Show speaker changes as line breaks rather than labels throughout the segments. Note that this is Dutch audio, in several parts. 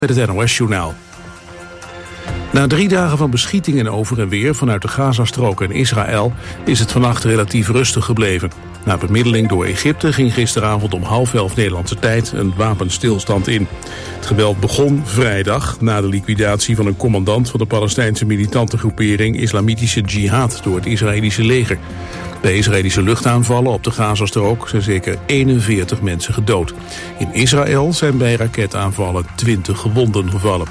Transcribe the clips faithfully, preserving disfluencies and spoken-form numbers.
met het N O S-journaal. Na drie dagen van beschietingen over en weer vanuit de Gazastrook en Israël is het vannacht relatief rustig gebleven. Na bemiddeling door Egypte ging gisteravond om half elf Nederlandse tijd een wapenstilstand in. Het geweld begon vrijdag na de liquidatie van een commandant van de Palestijnse militante groepering Islamitische Jihad door het Israëlische leger. Bij Israëlische luchtaanvallen op de Gazastrook zijn zeker eenenveertig mensen gedood. In Israël zijn bij raketaanvallen twintig gewonden gevallen.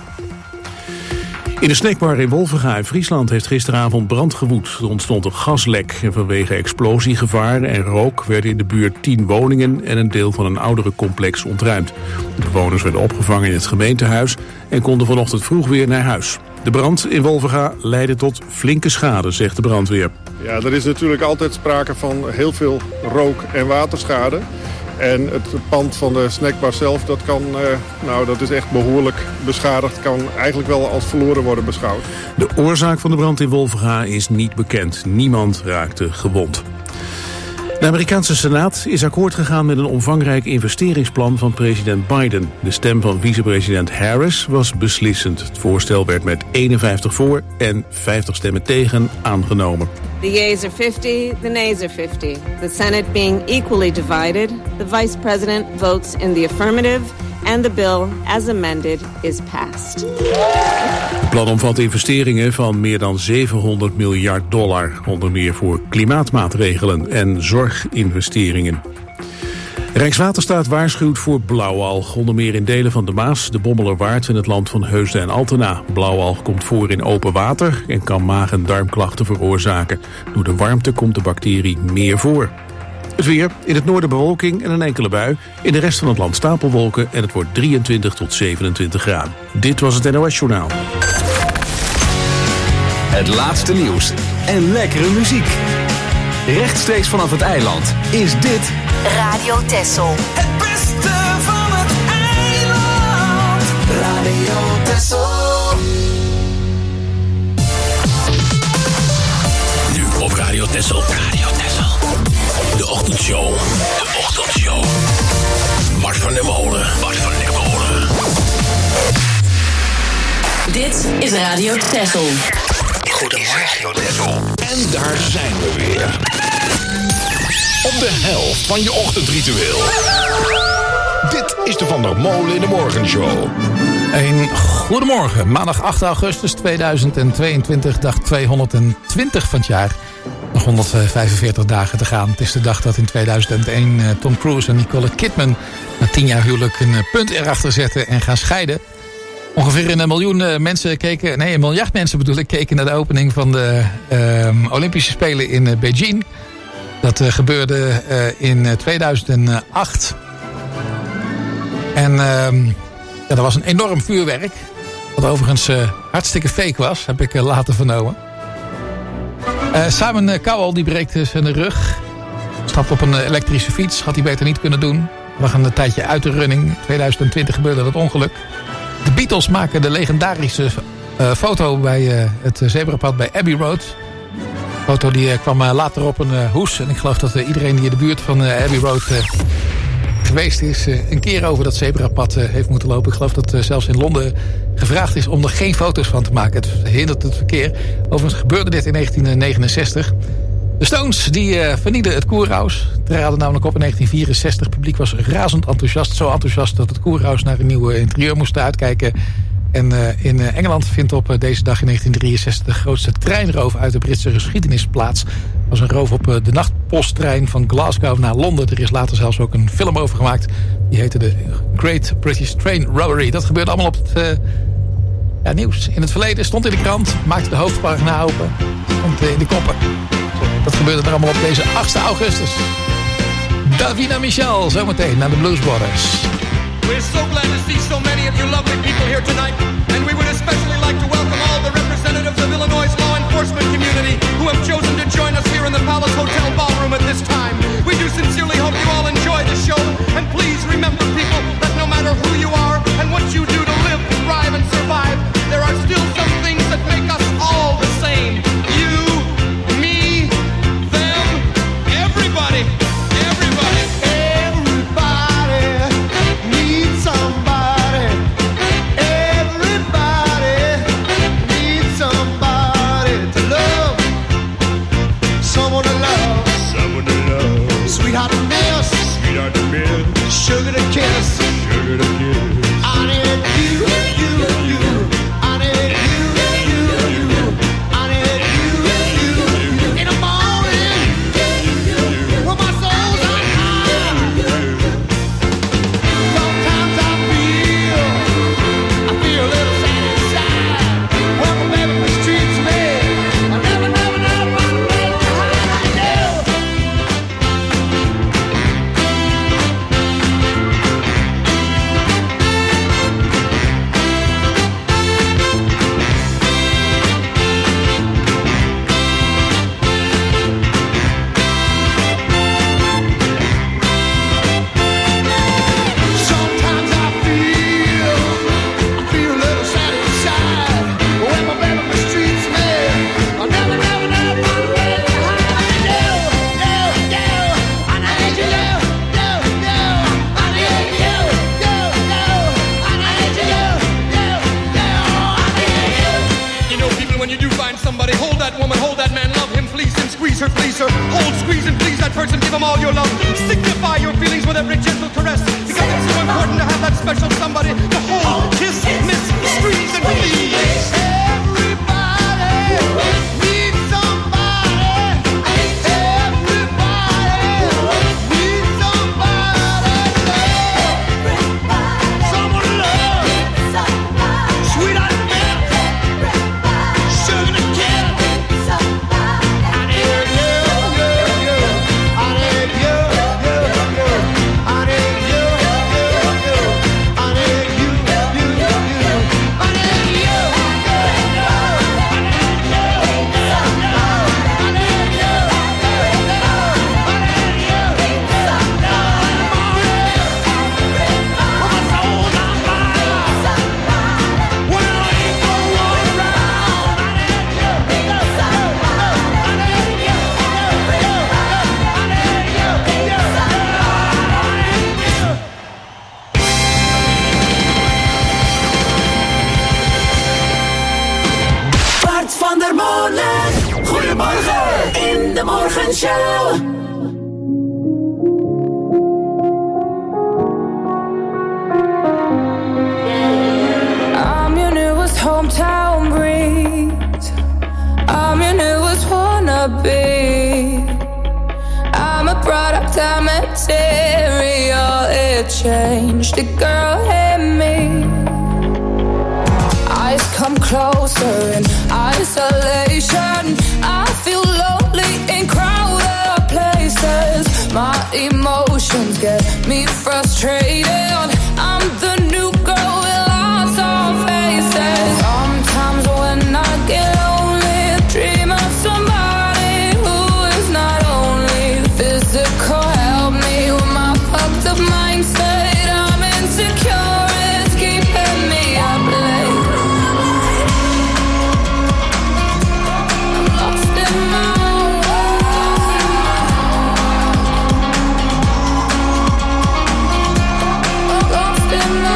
In de snackbar in Wolvenga in Friesland heeft gisteravond brand gewoed. Er ontstond een gaslek en vanwege explosiegevaar en rook werden in de buurt tien woningen en een deel van een ouderencomplex ontruimd. De bewoners werden opgevangen in het gemeentehuis en konden vanochtend vroeg weer naar huis. De brand in Wolvenga leidde tot flinke schade, zegt de brandweer.
Ja, er is natuurlijk altijd sprake van heel veel rook- en waterschade. En het pand van de snackbar zelf, dat, kan, uh, nou, dat is echt behoorlijk beschadigd. Kan eigenlijk wel als verloren worden beschouwd.
De oorzaak van de brand in Wolvenga is niet bekend. Niemand raakte gewond. De Amerikaanse Senaat is akkoord gegaan met een omvangrijk investeringsplan van president Biden. De stem van vicepresident Harris was beslissend. Het voorstel werd met eenenvijftig voor en vijftig stemmen tegen aangenomen.
The yeas are fifty, the nays are fifty. The Senate being equally divided, the Vice President votes in the affirmative and the bill as amended is passed.
Het plan omvat investeringen van meer dan zevenhonderd miljard dollar, onder meer voor klimaatmaatregelen en zorginvesteringen. Rijkswaterstaat waarschuwt voor blauwalg, onder meer in delen van de Maas, de Bommelerwaard en het land van Heusden en Altena. Blauwalg komt voor in open water en kan maag- en darmklachten veroorzaken. Door de warmte komt de bacterie meer voor. Het weer, in het noorden bewolking en een enkele bui. In de rest van het land stapelwolken en het wordt drieëntwintig tot zevenentwintig graden. Dit was het N O S-journaal.
Het laatste nieuws en lekkere muziek. Rechtstreeks vanaf het eiland is dit
Radio Texel.
Het beste van het eiland. Radio Texel.
Nu op Radio Texel. Radio Texel. De ochtendshow. De ochtendshow. Bart van der Molen. Bart van der Molen.
Dit is Radio Texel.
Goedemorgen. En daar zijn we weer. Op de helft van je ochtendritueel. Dit is de Van der Molen in de Morgenshow.
Een goedemorgen. Maandag acht augustus tweeduizend tweeëntwintig, dag tweehonderdtwintig van het jaar. Nog honderdvijfenveertig dagen te gaan. Het is de dag dat in tweeduizend één Tom Cruise en Nicole Kidman na tien jaar huwelijk een punt erachter zetten en gaan scheiden. Ongeveer een miljoen mensen keken, nee een miljard mensen bedoel ik, keken naar de opening van de uh, Olympische Spelen in uh, Beijing. Dat uh, gebeurde uh, in uh, tweeduizend acht. En uh, ja, dat was een enorm vuurwerk. Wat overigens uh, hartstikke fake was, heb ik uh, later vernomen. Uh, Simon Cowell die breekt zijn rug. Stapt op een elektrische fiets, had hij beter niet kunnen doen. Lag een tijdje uit de running. In tweeduizend twintig gebeurde dat ongeluk. De Beatles maken de legendarische uh, foto bij uh, het zebrapad bij Abbey Road. De foto die uh, kwam uh, later op een uh, hoes. En ik geloof dat uh, iedereen die in de buurt van uh, Abbey Road uh, geweest is... Uh, een keer over dat zebrapad uh, heeft moeten lopen. Ik geloof dat uh, zelfs in Londen gevraagd is om er geen foto's van te maken. Het hindert het verkeer. Overigens gebeurde dit in negentien negenenzestig. De Stones die uh, vernielden het koerhuis. Het traden namelijk op in negentien vierenzestig. Het publiek was razend enthousiast. Zo enthousiast dat het koerhuis naar een nieuw interieur moest uitkijken. En uh, in uh, Engeland vindt op uh, deze dag in negentien drieënzestig... de grootste treinroof uit de Britse geschiedenis plaats. Dat was een roof op uh, de nachtposttrein van Glasgow naar Londen. Er is later zelfs ook een film over gemaakt. Die heette de Great British Train Robbery. Dat gebeurde allemaal op het uh, ja, nieuws. In het verleden stond in de krant, maakte de hoofdpagina open. Stond uh, in de koppen. Dat gebeurde er allemaal op deze achtste augustus. Davina Michel, zometeen naar de Blues Brothers.
We're so glad to see so many of you lovely people here tonight. And we would especially like to welcome all the representatives of Illinois' law enforcement community who have chosen to join us here in the Palace Hotel Ballroom at this time. We do sincerely hope you all enjoy the show. And please remember, people, that no matter who you are and what you do to live, thrive, and survive, there are still some things that make us all the same. You, me, them, everybody. Everybody.
Everybody needs somebody.
that woman, hold that man, love him, please him, squeeze her, please her. Hold, squeeze, and please that person, give him all your love. Signify your feelings with every gentle caress, because it's so important to have that special somebody to hold, kiss, miss, squeeze, and please. Everybody needs somebody. Everybody needs somebody. Someone to love. Sweetheart and milk. Sugar to kill. I need you, you, you. I need you, you, you. I need you, you, you. I need you, you, you. I need you, you, you.
Bart van der Molen. Goedemorgen in de morgenshow.
I'm your newest hometown breeze. I'm your newest wannabe. I'm a product of material. It changed the girl in me. Eyes come closer in isolation. I feel lonely in crowded places. My emotions get me frustrated. I'm the new girl with lots of faces. Sometimes when I get lonely, I dream of somebody who is not only physical. Help me with my fucked up mindset. I'm insecure, it's keeping me up late. I'm lost in my own world. Lost in my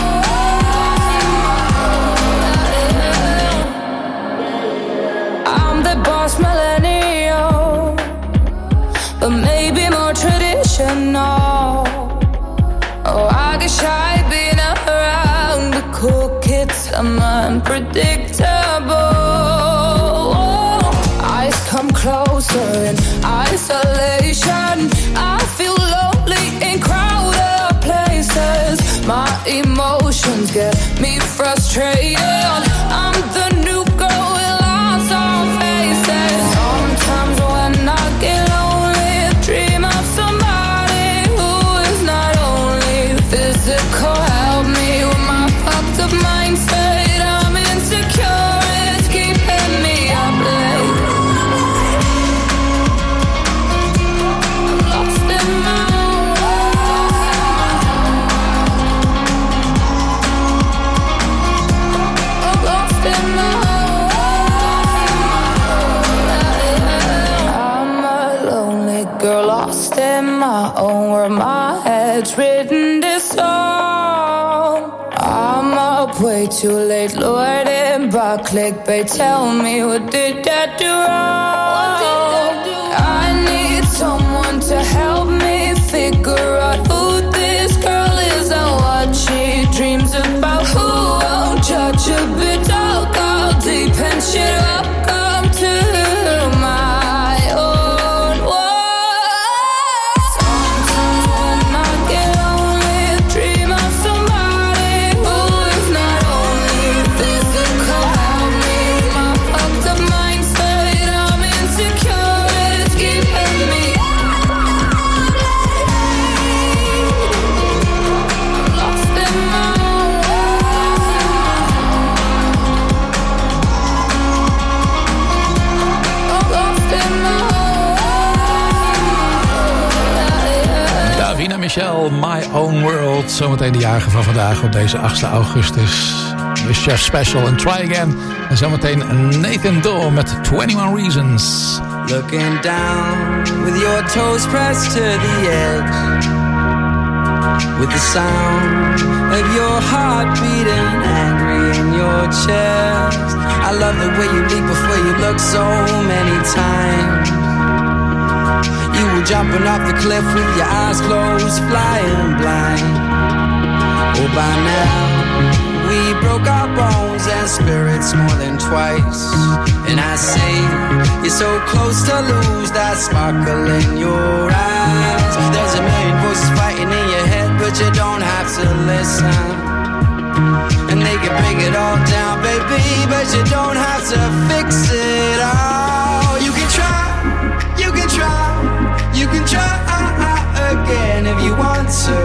own. I'm the boss millennial, but maybe more traditional. Oh, I get shy being around the cool kids. I'm unpredictable. Eyes come closer in isolation. I feel lonely in crowded places. My emotions get me frustrated. I'm the new girl with lots of faces. Sometimes when I get lonely, I dream of somebody who is not only physical. Help me with my fucked up mindset. I'm insecure, it's keeping me up late. I'm lost in my own world. I'm lost in my own. I'm a lonely girl lost in my own world. My head's written this song. I'm up way too late, lording by clickbait. Tell me, what did I do wrong? I need someone to help me figure out who this girl is and what she dreams about. Who won't judge a bit? I'll go deep and shit. Welcome to my own world. Sometimes when I get lonely, I dream of somebody who is not only physical. Help me with my fucked up mindset. I'm insecure, it's keeping me up. I'm lost in my own world. I'm lost in my own.
Davina Michel, My Own World. Zometeen de jarige van vandaag op deze achtste augustus. De Chef Special en Try Again. En zometeen Nathan Doe met twenty-one Reasons.
Looking down with your toes pressed to the edge, with the sound of your heart beating angry in your chest. I love the way you leap before you look so many times. You were jumping off the cliff with your eyes closed, flying blind. Oh, by now we broke our bones and spirits more than twice. And I say, you're so close to lose that sparkle in your eyes. There's a million voices fighting in your head, but you don't have to listen. And they can break it all down, baby, but you don't have to fix it all. You can try, you can try, you can try again if you want to.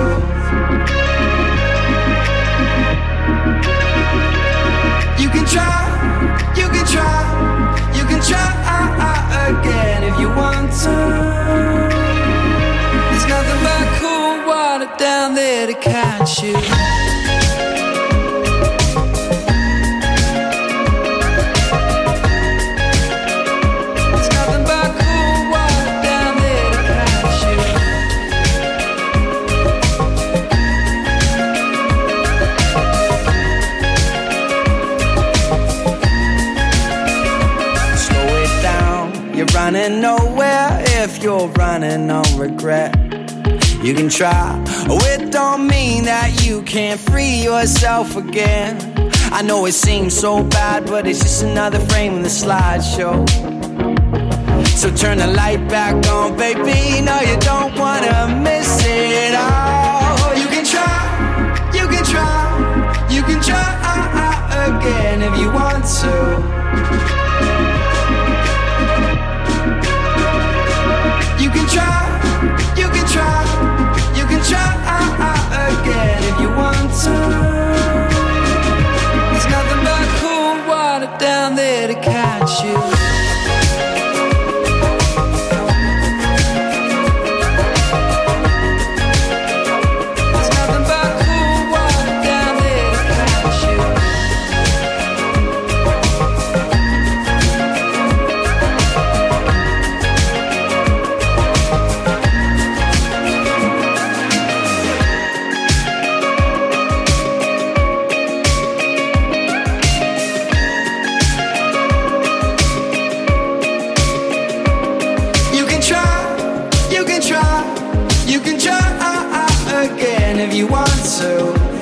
You can try, you can try, you can try again if you want to. There's nothing but cool water down there to catch you. Running nowhere if you're running on regret. You can try, oh, it don't mean that you can't free yourself again. I know it seems so bad, but it's just another frame in the slideshow. So turn the light back on, baby. No, you don't wanna miss it all. You can try, you can try, you can try again if you want to. You can try, you can try, you can try again if you want to. There's nothing but cool water down there to catch you. If you want to,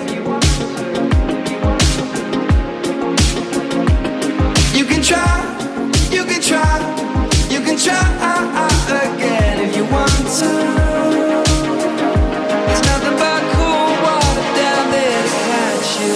you can try, you can try, you can try again if you want to. There's nothing but cool water down there to catch you.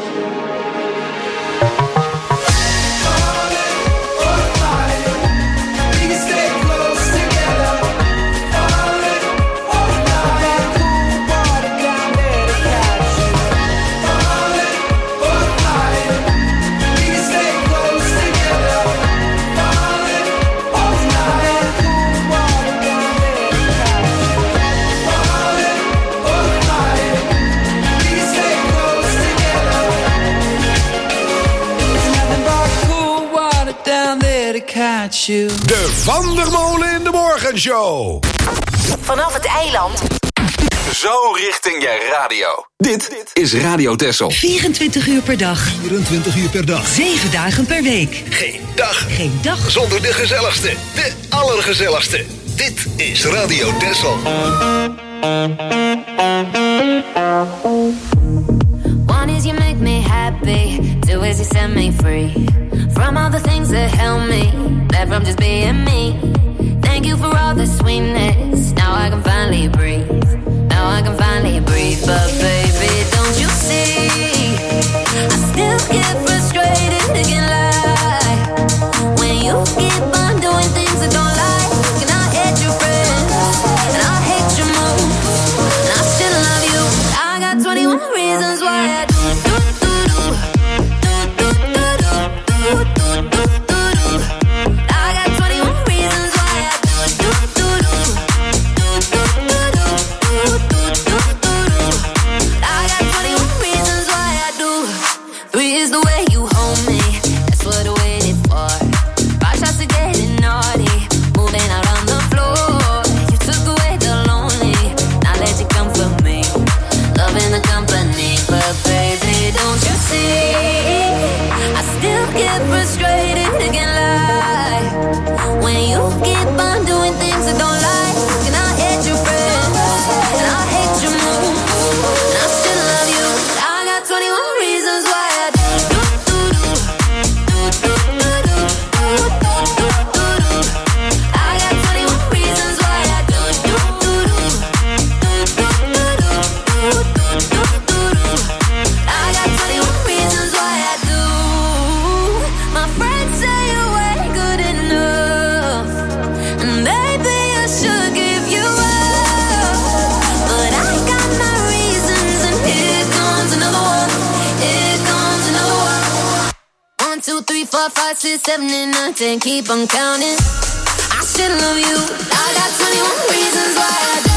Falling or flying, we can stay close together. Falling or flying, cool water down there to catch you. Falling or flying, we can stay close together. Falling or flying, cool water down there to catch you. Falling or flying, we can stay close together. There's nothing but cool water down there to catch you.
De Van der Molen in de Morgenshow.
Vanaf het eiland.
Zo richting je radio. Dit is Radio Texel.
vierentwintig uur per dag.
vierentwintig uur per dag.
zeven dagen per week.
Geen dag.
Geen dag.
Zonder de gezelligste. De allergezelligste. Dit is Radio Texel.
One is you make me happy. Two is you set me free. From all the things that help me. Left from just being me. Thank you for all the sweetness. Now I can finally breathe. Now I can finally breathe. But baby, don't you see? I still get frustrated and can lie. When you keep on doing things I don't like. And I hate your friends. And I hate your moves. And I still love you. I got twenty-one reasons why I do do do do. Do do do do do do do do. I got twenty-one reasons why I do do do do. Do do do do do do do do. I got twenty-one reasons why I do. Three is the way you hold me. That's what I waited for. Five shots of getting naughty. Moving out on the floor. You took away the lonely. Now let you comfort me. Loving the company. But baby, don't you see? I still get frustrated. two, three, four, five, six, seven, and nine, ten. Keep on counting. I still love you. I got twenty-one reasons why I do.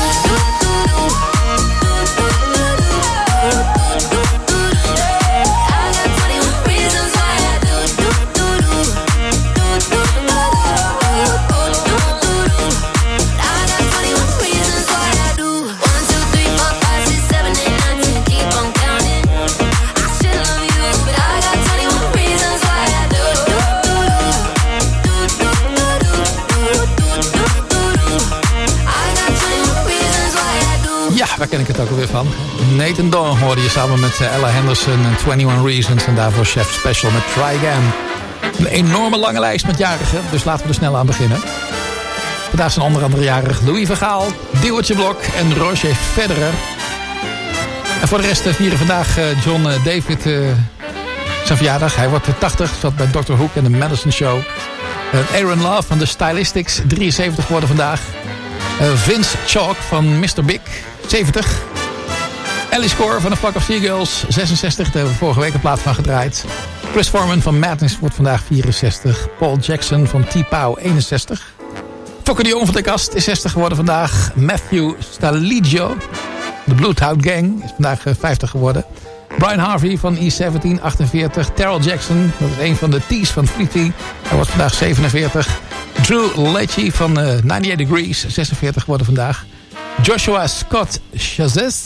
Waar ken ik het ook alweer van? Nathan Dawn hoorde je samen met Ella Henderson en eenentwintig Reasons. En daarvoor Chef Special met Try Again. Een enorme lange lijst met jarigen, dus laten we er snel aan beginnen. Vandaag zijn onder andere jarig Louis van Gaal, Diewertje Blok en Roger Federer. En voor de rest vieren vandaag John David uh, zijn verjaardag. Hij wordt tachtig, zat bij doctor Hook en de Madison Show. Uh, Aaron Love van de Stylistics, drieënzeventig geworden vandaag. Uh, Vince Chalk van mister Big, zeventig. Ellie Score van de Flock of Seagulls, zesenzestig. Daar hebben we vorige week een plaat van gedraaid. Chris Foreman van Madness wordt vandaag vierenzestig. Paul Jackson van T-Pow, eenenzestig. Fokker de Jong van de Kast is zestig geworden vandaag. Matthew Staligio, de Bluetooth Gang, is vandaag vijftig geworden. Brian Harvey van E zeventien, achtenveertig. Terrell Jackson, dat is een van de T's van Fleety. Hij wordt vandaag zevenenveertig. Drew Lecce van uh, negenennegentig Degrees, zesenveertig geworden vandaag. Joshua Scott Chazes,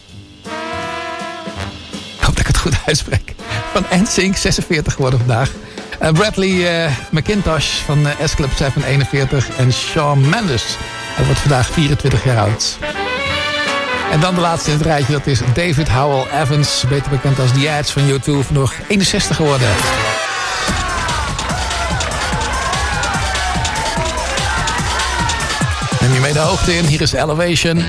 ik hoop dat ik het goed uitspreek, van N Sync, zesenveertig geworden vandaag. Uh, Bradley uh, McIntosh van uh, S-Club zeven, eenenveertig. En Shawn Mendes, hij wordt vandaag vierentwintig jaar oud. En dan de laatste in het rijtje, dat is David Howell Evans, beter bekend als The Edge van U twee, nog eenenzestig geworden. Neem je mee de hoogte in, hier is Elevation.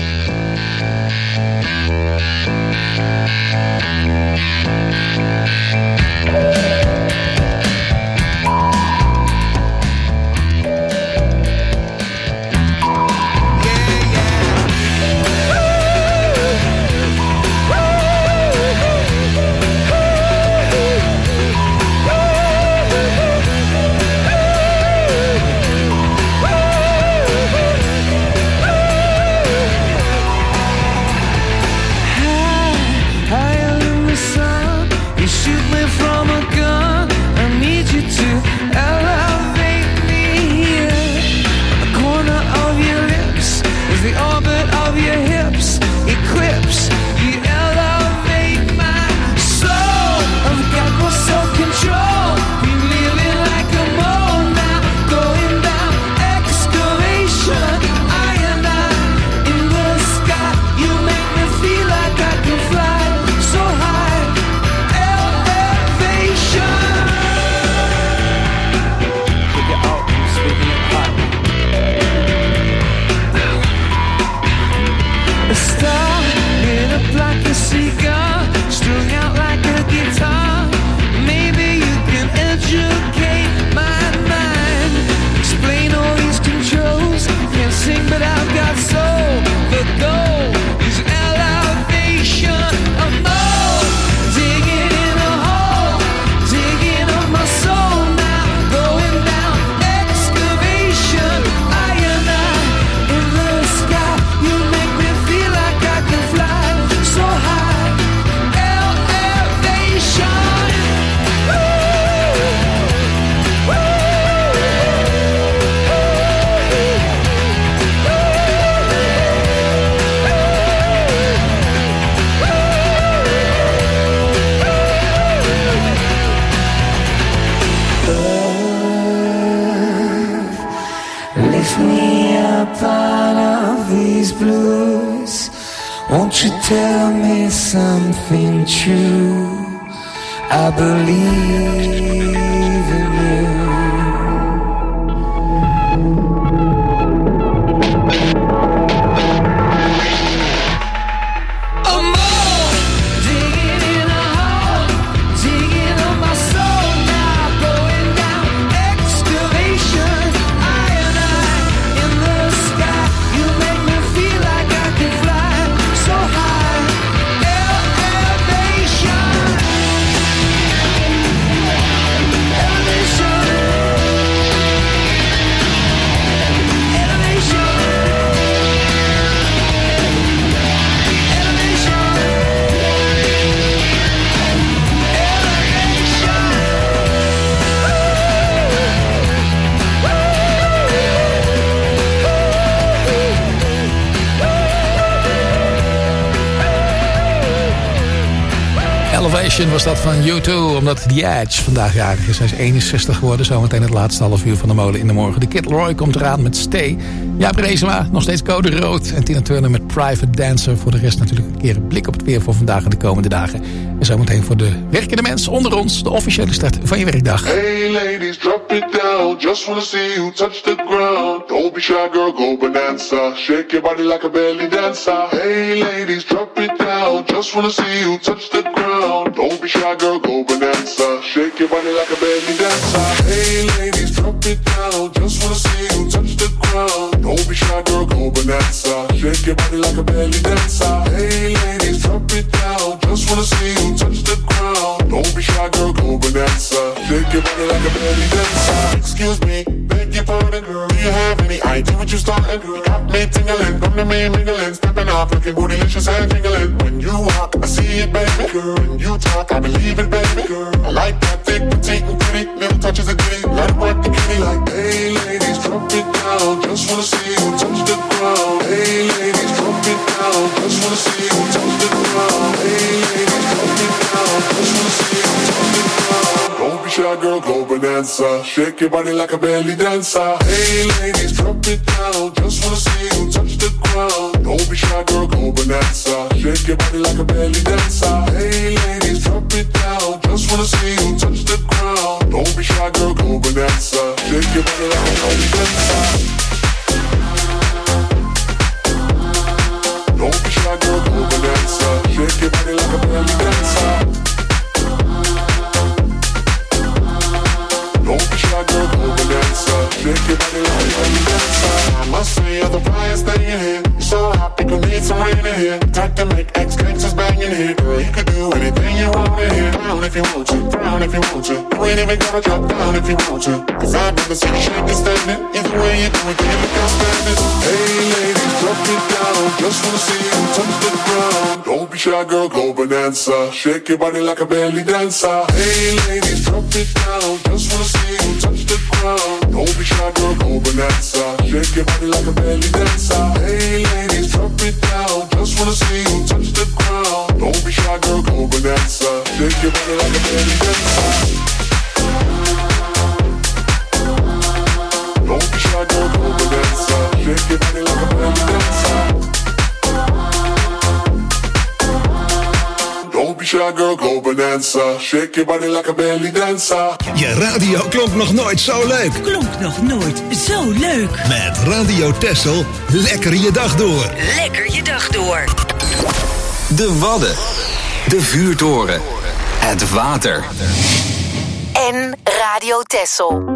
Won't you tell me something true? I believe in you.
Elevation.
Temptation was dat van U twee, omdat The Edge vandaag jarig is. Hij is eenenzestig geworden, zometeen het laatste half uur van de molen in de morgen. De Kid Laroi komt eraan met Stay. Jaap Reesema, nog steeds code rood. En Tina Turner met Private Dancer. Voor de rest natuurlijk een keer een blik op het weer voor vandaag en de komende dagen. En zometeen voor de werkende mens onder ons, de officiële start van je werkdag.
Hey ladies, drop it down. Just wanna see you touch the ground. Don't be shy girl, go bonanza. Shake your body like a belly dancer. Hey ladies, drop it down. Just wanna see you touch the ground. Don't be shy girl, go bonanza. Shake your body like a belly dancer. Hey ladies, drop it down. Just wanna see you touch the ground. Don't be shy girl, go bonanza. Shake your body like a belly dancer. Hey ladies, drop it down. Just wanna see you touch the ground. Don't be shy girl, go bonanza. Shake your body like a belly dancer. Excuse me, beg your pardon, girl. Do you have any idea what you started? You got me tingling, come to me mingling, stepping off, looking bootylicious and jingling. When you walk, I see it, baby. Girl, when you talk, I believe it, baby. Girl, I like that thick, petite, and pretty. Little touches of ditty, let it work the kitty. Like, hey ladies, drop it down. Just wanna see you touch the ground. Hey ladies, drop it down. Just wanna see you touch the ground. Hey ladies, drop it down. Just wanna see you touch the ground. Don't be shy, girl, go bonanza. Shake your body like a belly dancer. Hey ladies, drop it down. Just wanna see you touch the ground. Don't be shy, girl, go bonanza. Shake your body like a belly dancer. Hey ladies, drop it down. Just wanna see you touch the ground. Don't be shy, girl, go bonanza. Shake your body like a belly dancer. Don't be shy, girl, go bonanza. Shake your body like a belly dancer. Don't be shy, girl, go bonanza. Shake your body like a belly dancer. I must say you're the brightest thing in here. You're so hot, people need some rain in here. Time to make ex-gangsters bang in here. Girl, you could do anything you want in here. Down if you want to, down if you want to. You ain't even gotta drop down if you want to. Cause I've never seen you shake and standing. Either way you do it, you look outstanding. Hey ladies, drop it down. Just wanna see you touch the ground. Don't be shy, girl, go bonanza. Shake your body like a belly dancer. Hey ladies, drop it down. Just wanna see you touch the ground. Don't be shy, girl, go bonanza. Shake your body like a belly dancer. Hey ladies, drop it down. Just wanna see you touch the ground. Don't be shy, girl, go bonanza. Shake your body like a belly dancer. Don't be shy, girl, go bonanza. Shake your body like a belly dancer. Don't be shy, girl, go bonanza. Shake your body like a belly dancer.
Je radio klonk nog nooit zo leuk.
Klonk nog nooit zo leuk.
Met Radio Texel, lekker je dag door.
Lekker je dag door.
De Wadden. De vuurtoren. Het water.
En Radio Texel.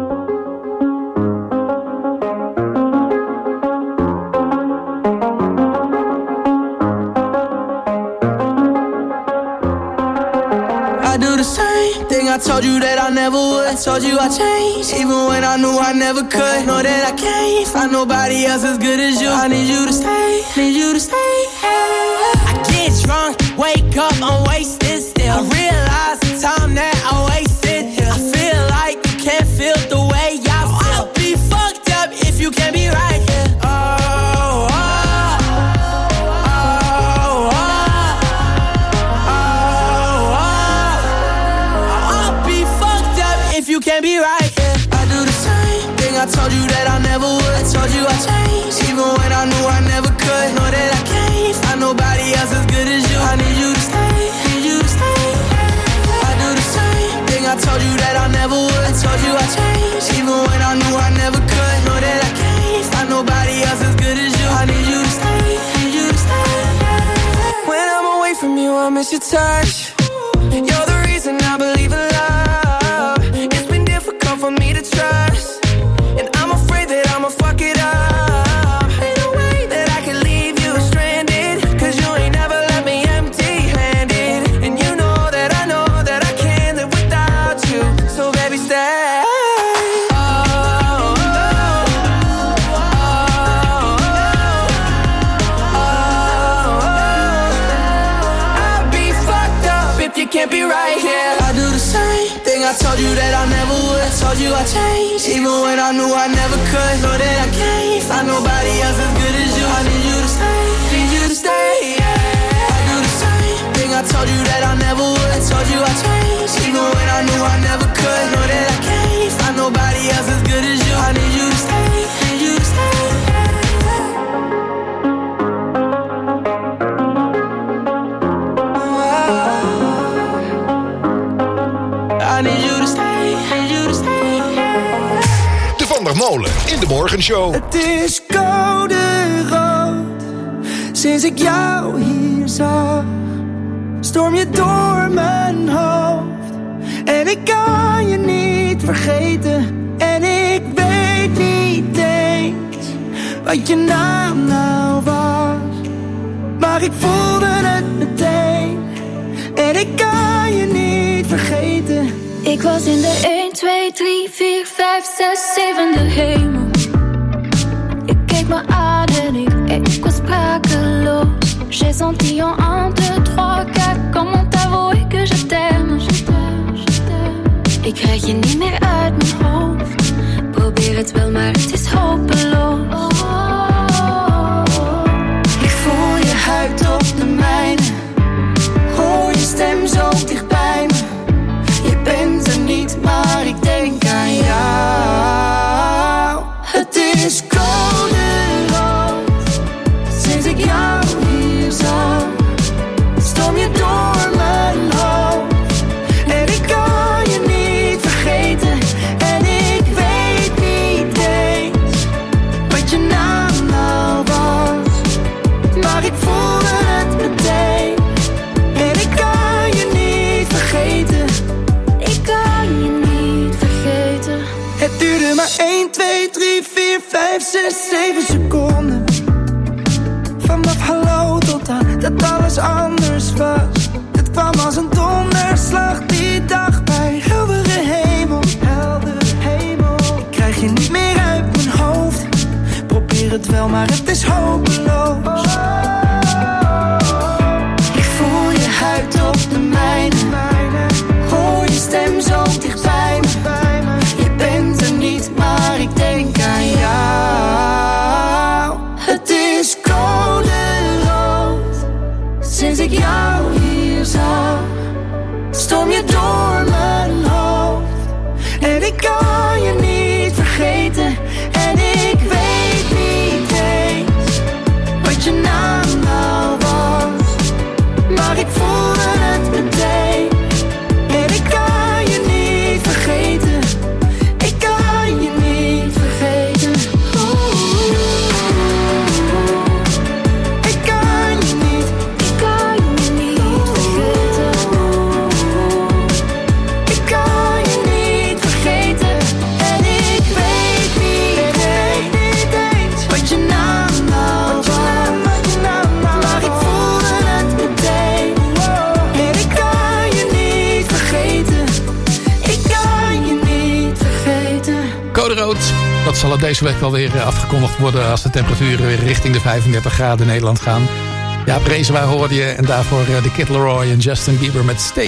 I do the same thing I told you that I never would. I told you I changed, even when I knew I never could. Know that I can't find nobody else as good as you. I need you to stay, need you to stay. I get drunk, wake up, I'm wasted still. I realize the time that I wasted here. I feel like you can't feel the way I feel. I'll be fucked up if you can't be right here. Oh, oh, oh, oh, oh, oh. I'll be fucked up if you can't be right here. I do the same thing I told you that I never would. I told you I changed, even when I knew I never could. Know that I can't find nobody else as good as you. I need you to stay, need you to stay. I do the same thing I told you that I never would. I told you I changed, even when I knew I never could. Know that I can't find nobody else as good as you. I need you to stay, need you to stay. When I'm away from you, I miss your touch. You're the reason I believe in love. It's been difficult for me to trust, and I'm afraid that I'ma fuck it up. Ain't no way that I can leave you stranded, cause you ain't never left me empty-handed. And you know that I know that I can't live without you. So baby, stay. Oh, oh, oh, oh, oh. I'll be fucked up if you can't be right here. I do the same thing I told you that I never would. I told you I changed, even when I knew I never could. Know that I can't find nobody else as good as you. I need you to stay, need you to stay. I do the same thing I I told you that I never would. I told you I changed, even when I knew I never could. Know that I can't find nobody else as good as you. I need you to stay, need you to stay. I need you to stay, need you to stay.
De Van der Molen in de Morgenshow.
Het is koude rood, sinds ik jou hier zag. Storm je door mijn hoofd en ik kan je niet vergeten. En ik weet niet eens wat je naam nou was, maar ik voelde het meteen en ik kan je niet vergeten.
Ik was in de een, twee, drie, vier, vijf, zes, zevende hemel. Ik keek me aan en ik, ik was sprakeloos. J'ai senti en un, deux, trois, quatre, comment t'avouer que je t'aime, je t'aime, je t'aime. Ik krijg je niet meer uit mijn hoofd. Probeer het wel, maar het is hopeloos.
Ik voel je huid op de mijne, hoor je stem zo dicht bij me. Je bent er niet, maar ik denk aan jou. Het is koude rood, sinds ik jou hier zag. Storm je door mijn hoofd en ik kan je niet vergeten. En ik weet niet eens wat je naam nou was, maar ik voelde het meteen en ik kan je niet vergeten.
Ik kan je niet vergeten.
Het duurde maar één, twee, drie, vier, vijf, zes, zeven seconden. Vanaf hallo tot aan dat alles anders was. Het kwam als een donderslag die dag bij heldere hemel, heldere hemel. Ik krijg je niet meer uit mijn hoofd. Probeer het wel, maar het is hopeloos. Ik voel je huid op de mijne, hoor je stem zo dicht bij me. Je bent er niet, maar ik denk aan jou. Het is koude rood, sinds ik jou hier zag. Storm je door mijn hoofd en ik kan je niet vergeten. En ik weet niet eens wat je naam nou was, maar ik voelde het meteen en ik kan je niet vergeten. Ik kan je niet vergeten. Oeh. Ik kan je niet,
ik kan je niet vergeten.
ik kan je niet vergeten. En ik weet niet, weet niet eens wat je naam nou was, maar ik voelde het meteen en ik kan je niet vergeten. Ik kan je niet vergeten.
Code rood. Dat zal er deze week wel weer afgekondigd worden als de temperaturen weer richting de vijfendertig graden in Nederland gaan. Ja, Rezen, waar hoorde je? En daarvoor de Kid Laroi en Justin Bieber met Stay.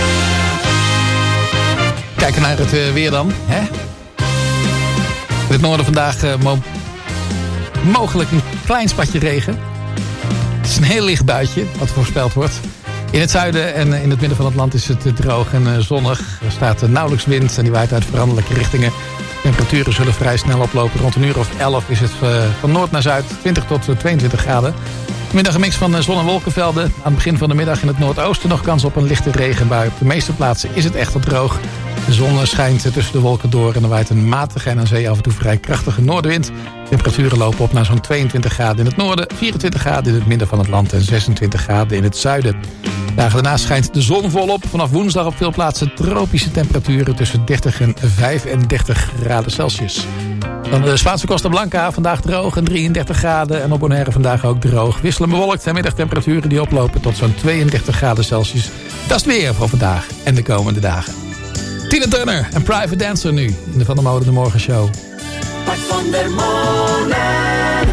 Kijken naar het uh, weer dan. Hè? In het noorden vandaag uh, mo- mogelijk een klein spatje regen. Het is een heel licht buitje wat voorspeld wordt. In het zuiden en in het midden van het land is het droog en uh, zonnig. Er staat uh, nauwelijks wind en die waait uit veranderlijke richtingen. Temperaturen zullen vrij snel oplopen. Rond een uur of elf is het uh, van noord naar zuid twintig tot tweeëntwintig graden. Vanmiddag een mix van zon- en wolkenvelden. Aan het begin van de middag in het noordoosten nog kans op een lichte regenbui. Op de meeste plaatsen is het echter droog. De zon schijnt tussen de wolken door en er waait een matige en aan zee af en toe vrij krachtige noordenwind. Temperaturen lopen op naar zo'n tweeëntwintig graden in het noorden, vierentwintig graden in het midden van het land en zesentwintig graden in het zuiden. Dagen daarna schijnt de zon volop. Vanaf woensdag op veel plaatsen tropische temperaturen tussen dertig en vijfendertig graden Celsius. Dan de Spaanse Costa Blanca, vandaag droog en drieëndertig graden. En op Bonaire vandaag ook droog. Wisselen bewolkt en middagtemperaturen die oplopen tot zo'n tweeëndertig graden Celsius. Dat is het weer voor vandaag en de komende dagen. Tina Turner en Private Dancer nu in de Van der Molen de Morgenshow.
Bart van der Molen.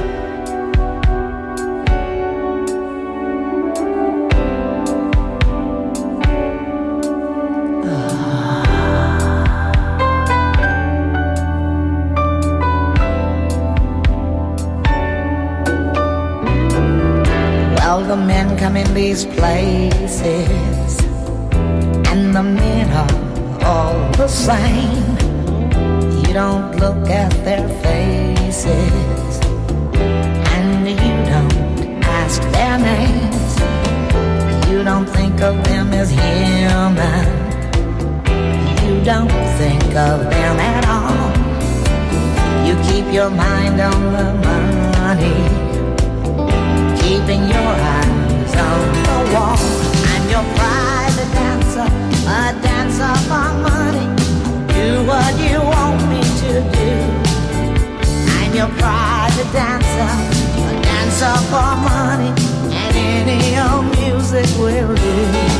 Well, the men come in these places, and the men are all the same. You don't look at their faces, and you don't ask their names. You don't think of them as human. You don't think of them at all. You keep your mind on the money, keeping your eyes on the wall. I'm your private dancer, a dancer for money. Do what you want me to do. I'm your private dancer, a dancer for money, and any old music will do.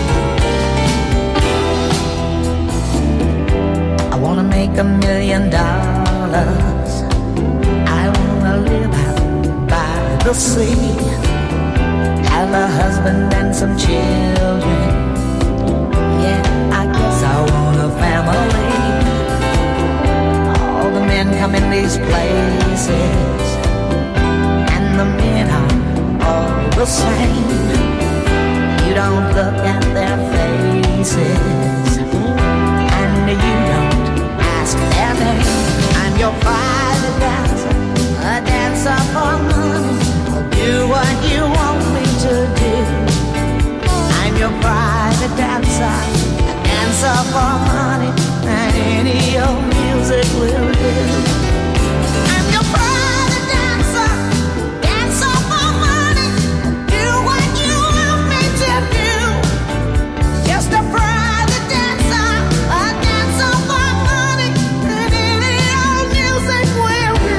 I wanna make a million dollars. I wanna live out by the sea, have a husband and some children. Yeah, I guess I want a family. All the men come in these places, and the men are all the same. You don't look at their faces, and you don't ask their name. I'm your private dancer, a dancer for money. I'll do what you want me to do. I'm your private dancer, a dancer for money, and any old music will do. I'm your private dancer, dancer for money. Do what you want me to do. Just a private dancer, a dancer for money, and any old music will do.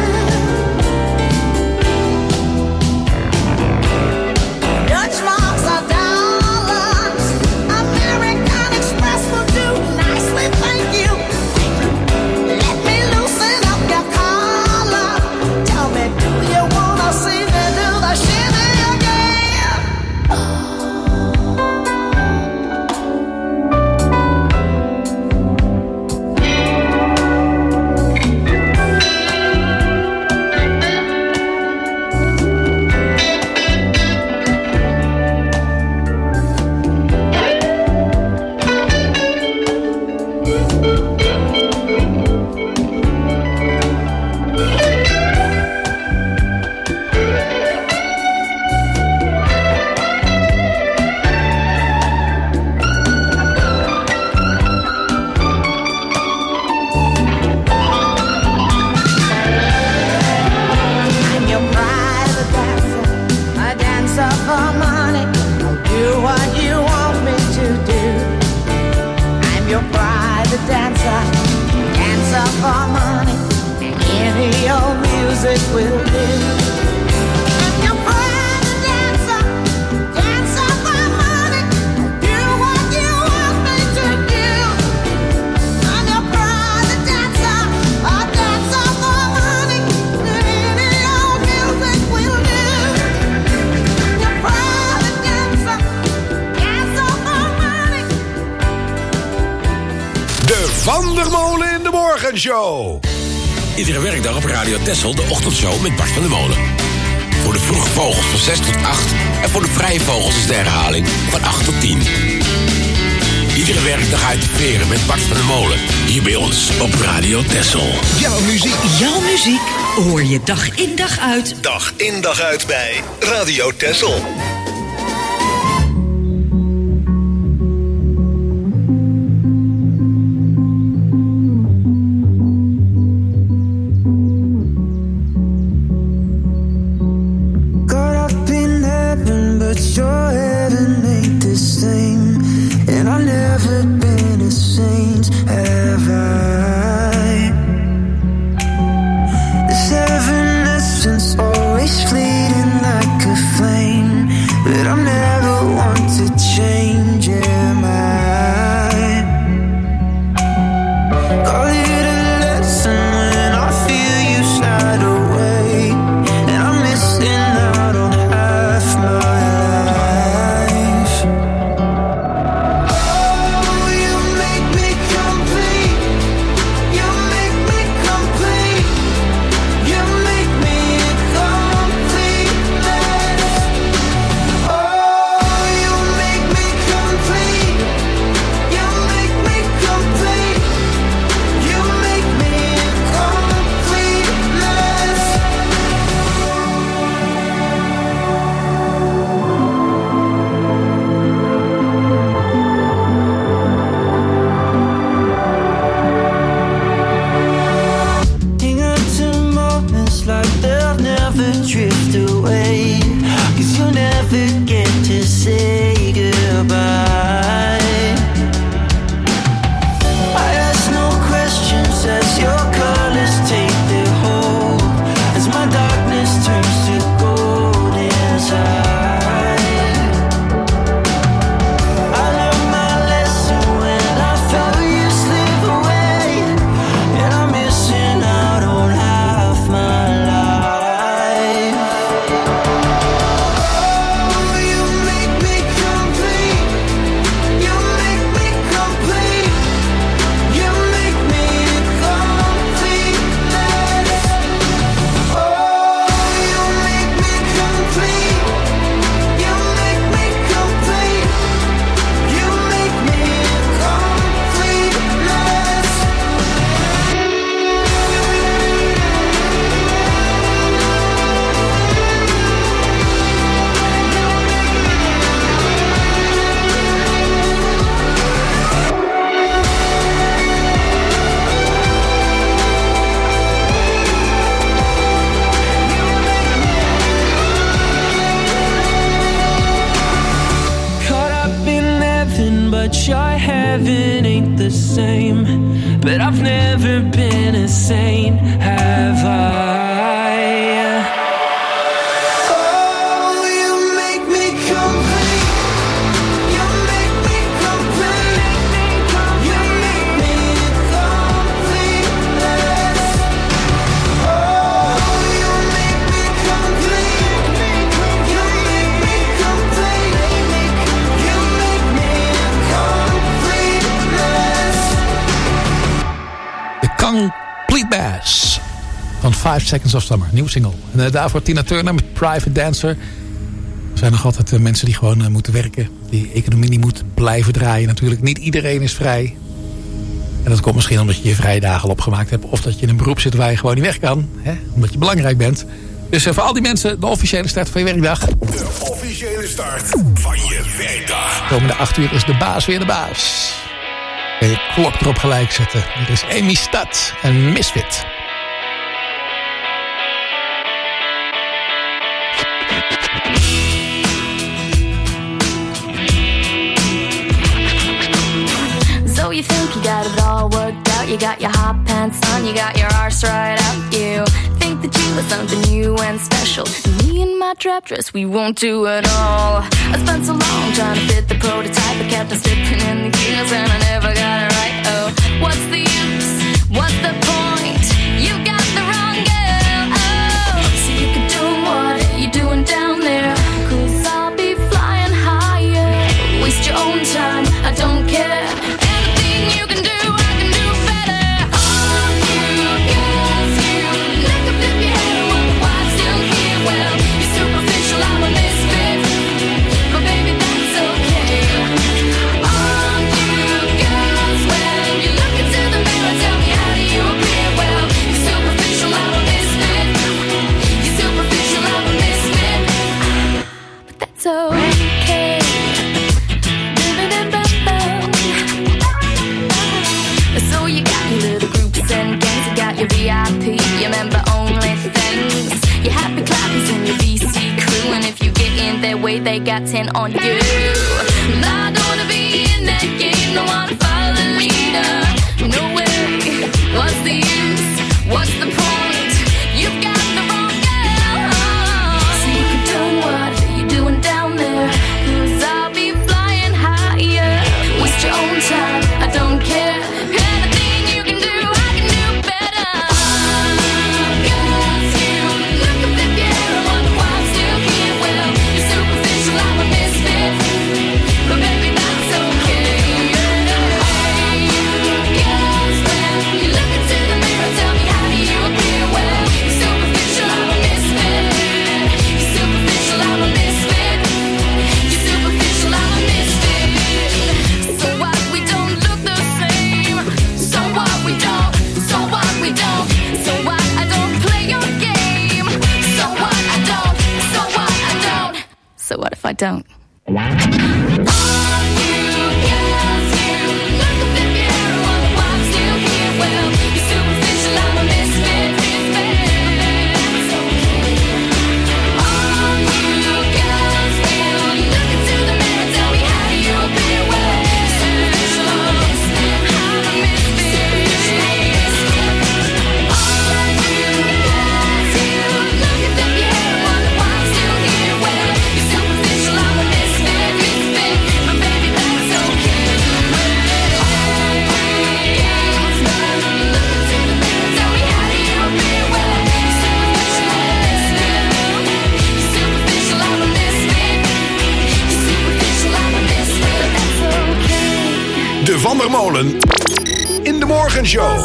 Dutch marks are dollars, American Express will do nicely, thank you. Let me loosen up your collar. Tell me, do you wanna see me do the shimmy again? I'm your private dancer, a dancer for money. I'll do what you want me to do. I'm your private dancer, dancer for money, and any old music will do. I'm your private dancer, dancer for money. I'll do what you want me to do. I'm your private dancer, a dancer for money, and any old music will do. I'm your private dancer, dancer for money.
De Van der Molen in de Morgenshow.
Iedere werkdag op Radio Texel de ochtendshow met Bart van der Molen. Voor de vroege vogels van zes tot acht en voor de vrije vogels is de herhaling van acht tot tien. Iedere werkdag uit de veren met Bart van der Molen. Hier bij ons op Radio Texel.
Jouw muziek.
Jouw muziek hoor je dag in dag uit.
Dag in dag uit bij Radio Texel.
Caught up in heaven, but your heaven ain't the same. And I've never been a saint, have I? The seven essence always fleeting like a flame.
dream, but I've never been insane, have I?
Complete Bass van Five Seconds of Summer, nieuwe single. En uh, daarvoor Tina Turner met Private Dancer. Er zijn nog altijd uh, mensen die gewoon uh, moeten werken. Die economie niet moet blijven draaien. Natuurlijk, niet iedereen is vrij. En dat komt misschien omdat je je vrije dagen al opgemaakt hebt. Of dat je in een beroep zit waar je gewoon niet weg kan. Hè? Omdat je belangrijk bent. Dus uh, voor al die mensen de officiële start van je werkdag.
De officiële start van je werkdag.
De komende acht uur is de baas weer de baas. En je klok erop gelijk zetten. Hier is Amy Stad en Misfit.
So you think you got it all worked out. You got your hot pants on, you got your arse right out. You think that you are something new and special. Me and my trap dress, we won't do it all. I spent so long trying to fit the prototype. I kept on slipping in the gears and I never got it right. Oh, what's the use? What's the point? You got the wrong girl. Oh, so you can do what you're doing down there. Cause I'll be flying higher. Waste your own time, I don't care. Anything you can do, I can do better. All you girls, you like to flip your head and wonder why I'm still here. Well, you're superficial, I'm a misfit. But baby, that's okay. All you girls, when you look into the mirror, tell me how do you appear? Well, you're superficial, I'm a misfit. You're superficial, I'm a misfit. But that's okay. So you got your little groups and gangs, you got your V I P, your member only things, your happy clappers and your V C crew, and if you get in their way, they got ten on you. I don't wanna be in that game, don't wanna follow the leader, no way. What's the use? What's the point? You've got the wrong girl. So you can do what you're doing down there, cause I'll be flying higher. Waste your own time, I don't care. Anything you can do, I can do better. Cause you look up if you ever wonder why I'm still here. Well, you're superficial, I'm a misfit. But baby, that's okay. Hey, girls, when you look into the mirror, tell me how do you appear? Well, you're superficial, I'm a misfit. You're superficial, I'm a misfit. You're superficial, I'm a misfit. So what, we don't look the same. So what, we don't. So what, we don't. So what, I don't play your game. So what, I don't. So what, I don't. So what if I don't? All you girls, you look up if you ever wonder why I'm still here. Well, you're superficial, I'm a misfit. It's okay. All you girls, will you look into the mirror, tell me how do you appear? Well, you're superficial, I'm a misfit. I'm a misfit. All you girls, you look up if you ever wonder why I'm still here. Well, you're superficial, I'm a misfit. Misfit, but baby, that's okay. All you girls, will you look into the mirror, tell me how do you appear? Well, you're superficial, I'm a misfit. You're superficial, I'm a misfit. You're superficial, I'm a misfit, but that's okay.
De Van der Molen in de Morgenshow.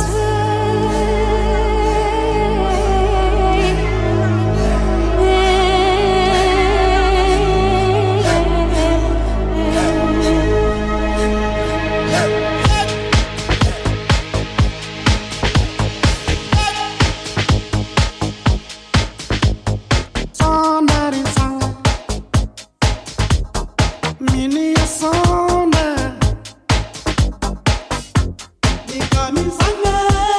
Minnesota, they got me singing.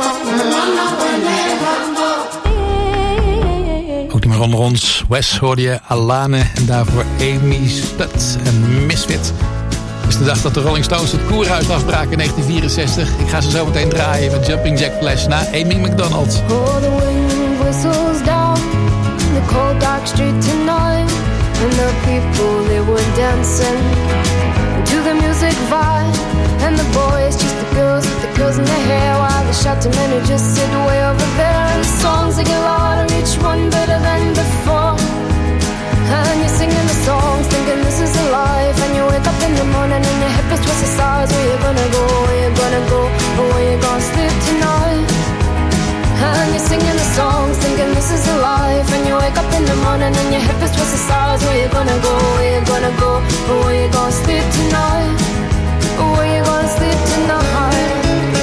Ook niet meer onder ons. Wes hoorde je, Alane en daarvoor Amy Studd en Misfit. Het is de dag dat de Rolling Stones het Koerhuis afbraken in negentien vierenzestig. Ik ga ze zo meteen draaien met Jumping Jack Flash na Amy McDonald.
Oh, the wind whistles down the cold dark street tonight, and the people, they were dancing to the music vibe, and the boys just the girls with the girls in their hair, while the shouting men who just sit way over there. And the songs they get louder, each one better than before, and you're singing the songs thinking this is a life, and you wake up in the morning and your hip is twisted sides. Where you gonna go, where you gonna go, or where you gonna sleep tonight? And you're singing the songs thinking this is a life, and you wake up in the morning and your hip is twisted sides. Where you gonna go, where you gonna go, or where you gonna sleep tonight, or where you gonna sleep tonight?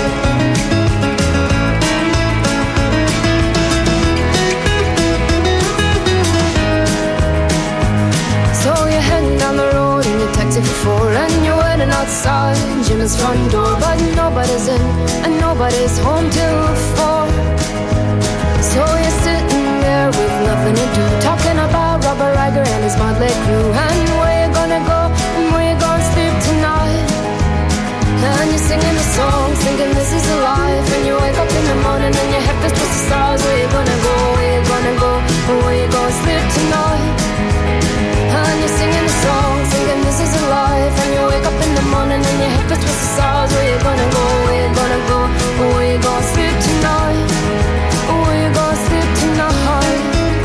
So you're heading down the road in your taxi for four, and you're waiting outside Jim's front door, but nobody's in and nobody's home till four. So you're sitting there with nothing to do, talking about Robert Riger and his motley crew, and where you gonna go and where you gonna sleep tonight. And you're singing the songs thinking this is a life, and you wake up in the morning and your head is twisted stars. Where you gonna go, where you gonna go, or where you gonna sleep tonight? And you're singing the songs thinking this is a life, and you wake up in the morning and your head is twisted stars. Where you gonna go, where you gonna go, or where you gonna sleep tonight? Where you gonna sleep tonight?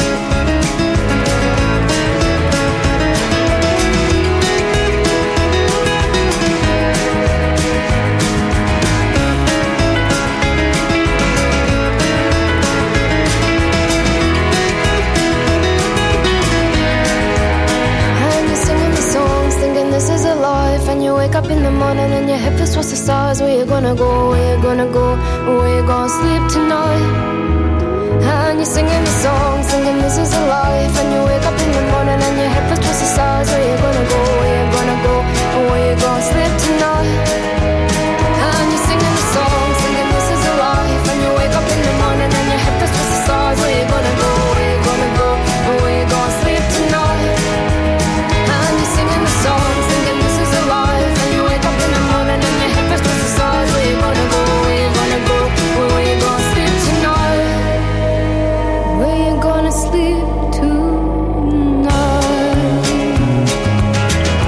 And you're singing the songs thinking this is a life, and you wake up in the morning and your hip is towards the stars. Where you gonna go, where you gonna go, where you gonna sleep tonight? And you're singing the songs thinking this is a life, and you wake up in the morning and your hip is towards the stars. Where you gonna go, where you gonna go, where you gonna sleep tonight? And you're singing the songs thinking this is a life, and you wake up in the morning and your hip is towards the stars. Where you gonna go, where you gonna go, where you gonna sleep tonight? And you're singing the songs thinking this is a life, and you wake up in the morning and your hip is towards the stars. Where you gonna go, where you gonna go, where you gonna sleep tonight? Where you gonna sleep tonight?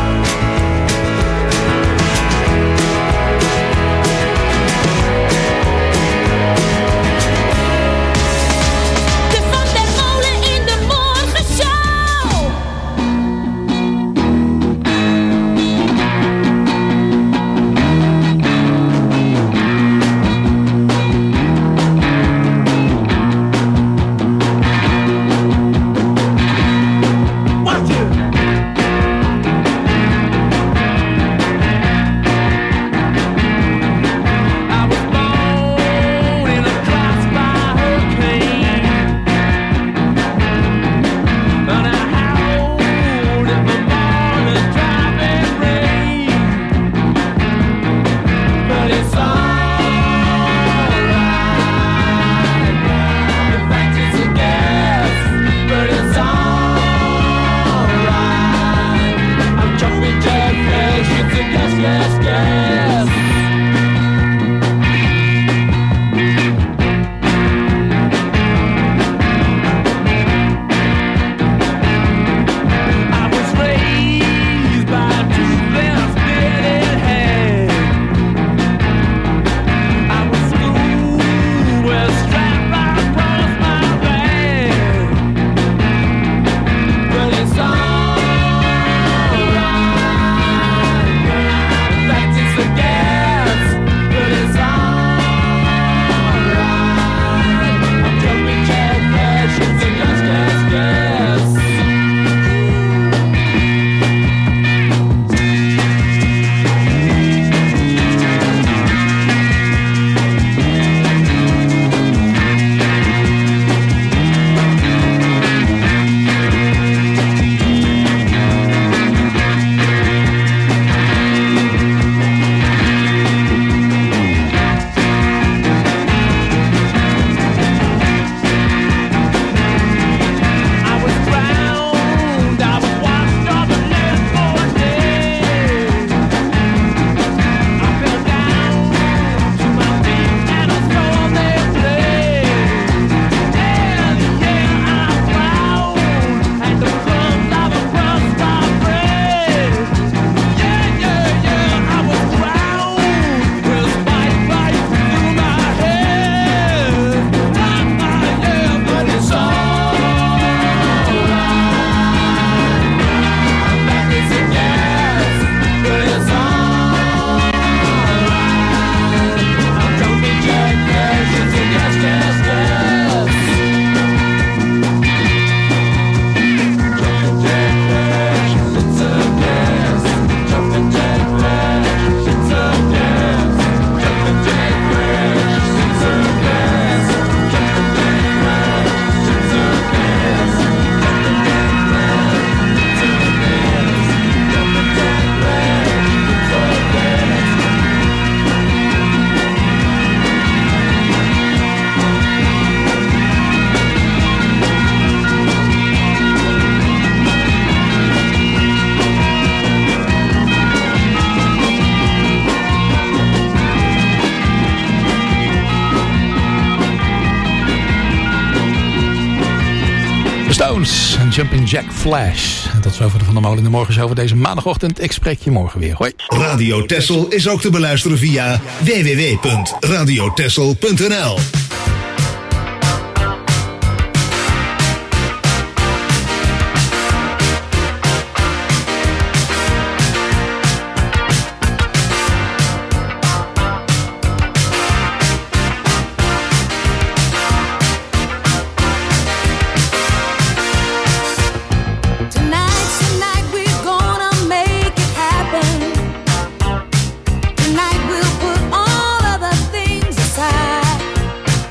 Stones en Jumping Jack Flash. En tot zover de Van der Molen in de Morgenshow over deze maandagochtend. Ik spreek je morgen weer. Hoi.
Radio Texel is ook te beluisteren via w w w punt radio texel punt n l.
Tonight we'll put all other things aside.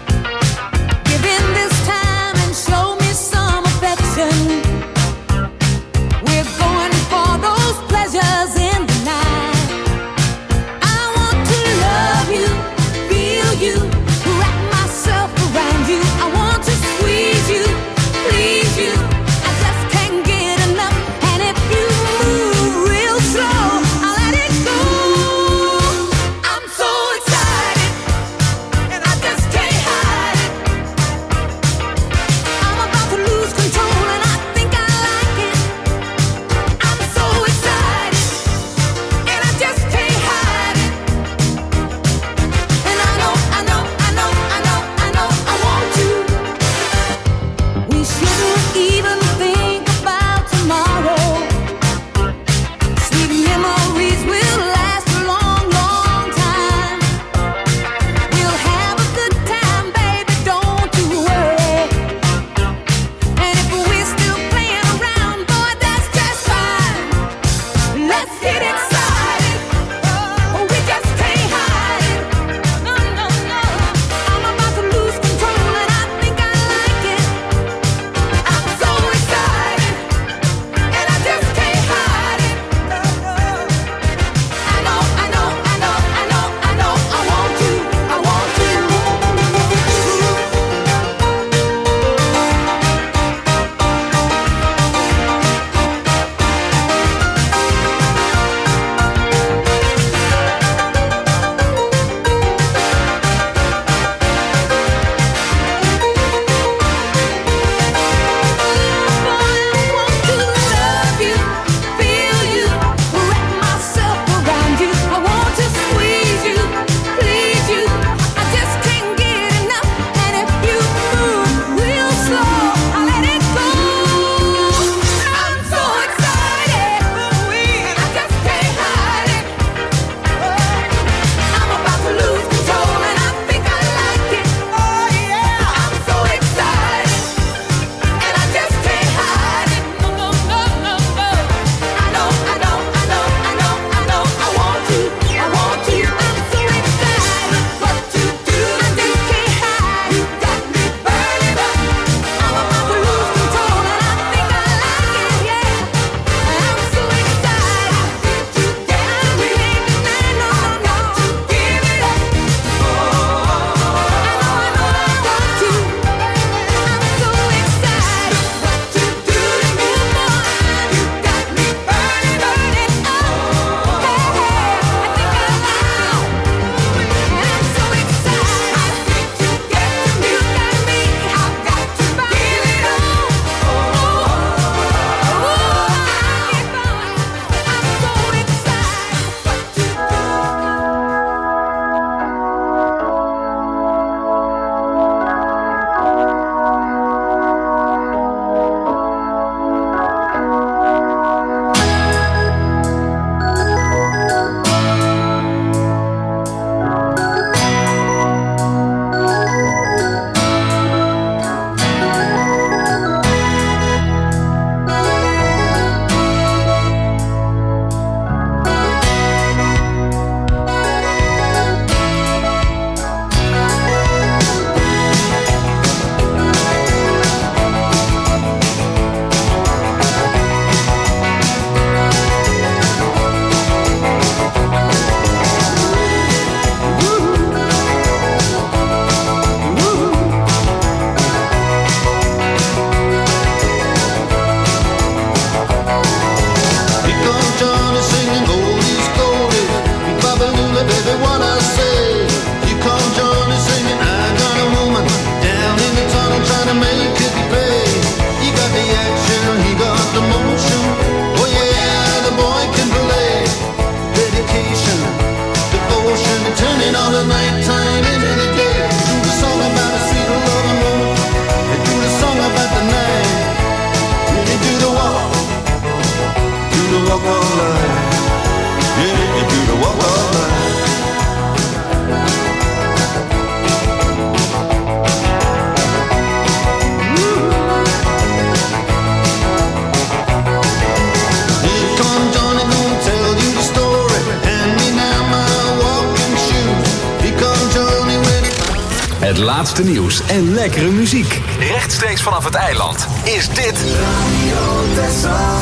Het laatste nieuws en lekkere muziek. Rechtstreeks vanaf het eiland is dit Radio Texel.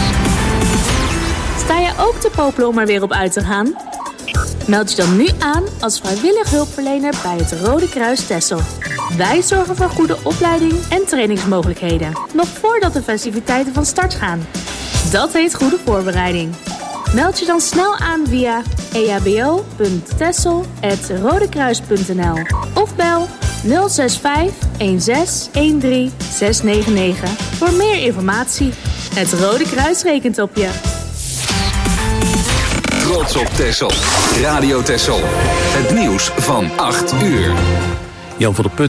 Sta je ook te popelen om er weer op uit te gaan? Meld je dan nu aan als vrijwillig hulpverlener bij het Rode Kruis Texel. Wij zorgen voor goede opleiding en trainingsmogelijkheden, nog voordat de festiviteiten van start gaan. Dat heet goede voorbereiding. Meld je dan snel aan via e h b o punt texel apenstaartje rodekruis punt n l of bel nul zes vijf een zes een drie zes negen negen voor meer informatie. Het Rode Kruis rekent op je.
Trots op Texel. Radio Texel. Het nieuws van acht uur.
Jan van der Put.